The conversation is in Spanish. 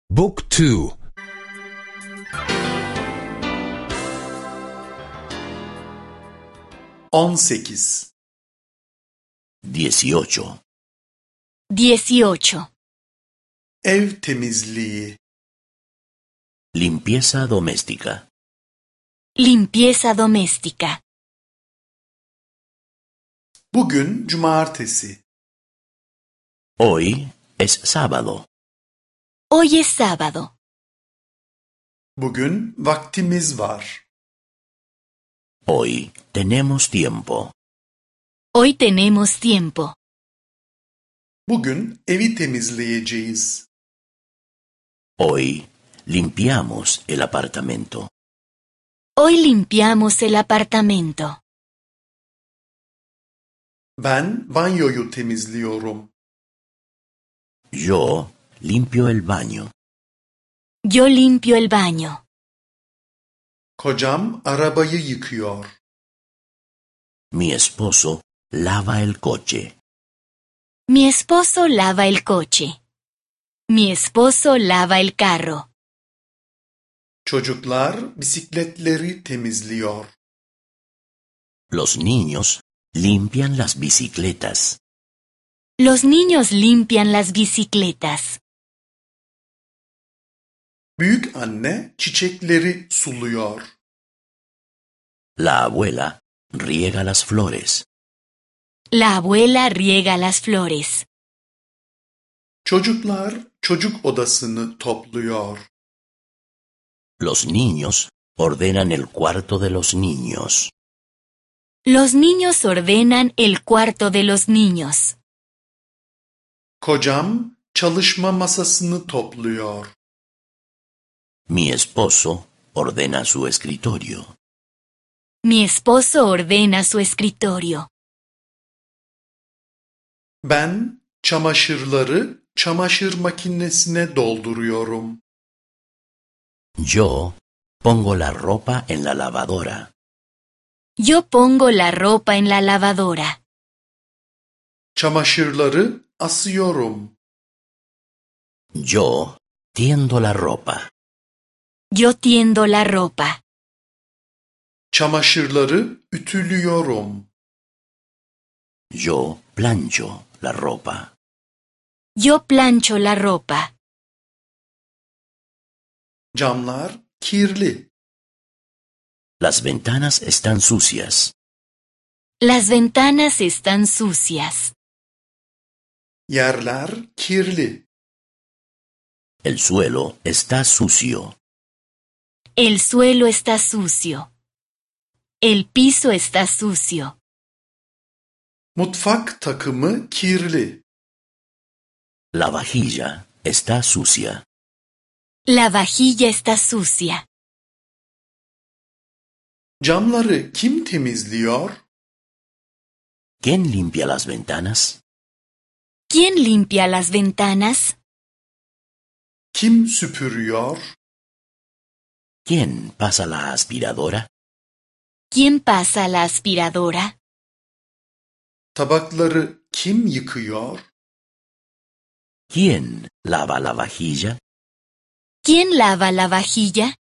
Book 2. 18 18. 18. Ev temizliği, Limpieza doméstica. Limpieza doméstica. bugün cumartesi, Hoy es sábado. Hoy es sábado. bugün vaktimiz var. Hoy tenemos tiempo. Hoy tenemos tiempo. Bugün evi temizleyeceğiz. Hoy limpiamos el apartamento. Hoy limpiamos el apartamento. Ben banyoyu temizliyorum. Yo limpio el baño. Yo limpio el baño. Kocam arabayı yıkıyor. Mi esposo lava el coche. Mi esposo lava el coche. Mi esposo lava el carro. Çocuklar bisikletleri temizliyor. Los niños limpian las bicicletas. Los niños limpian las bicicletas. Büyük anne çiçekleri suluyor. La abuela riega las flores. La abuela riega las flores. Çocuklar çocuk odasını topluyor. Los niños ordenan el cuarto de los niños. Los niños ordenan el cuarto de los niños. Kocam çalışma masasını topluyor. Mi esposo ordena su escritorio. Mi esposo ordena su escritorio. Ben çamaşırları çamaşır makinesine dolduruyorum. Yo pongo la ropa en la lavadora. Yo pongo la ropa en la lavadora. Çamaşırları asıyorum. Yo tiendo la ropa. Yo tiendo la ropa. Çamaşırları ütülüyorum. Yo plancho la ropa. Yo plancho la ropa. Camlar kirli. Las ventanas están sucias. Las ventanas están sucias. Yerler kirli. El suelo está sucio. El suelo está sucio. El piso está sucio. Mutfak takımı kirli. La vajilla está sucia. La vajilla está sucia. Camları kim temizliyor? ¿Quién limpia las ventanas? ¿Quién limpia las ventanas? Kim süpürüyor? ¿Quién pasa la aspiradora? ¿Quién pasa la aspiradora? Tabakları kim yıkıyor? ¿Quién lava la vajilla? ¿Quién lava la vajilla?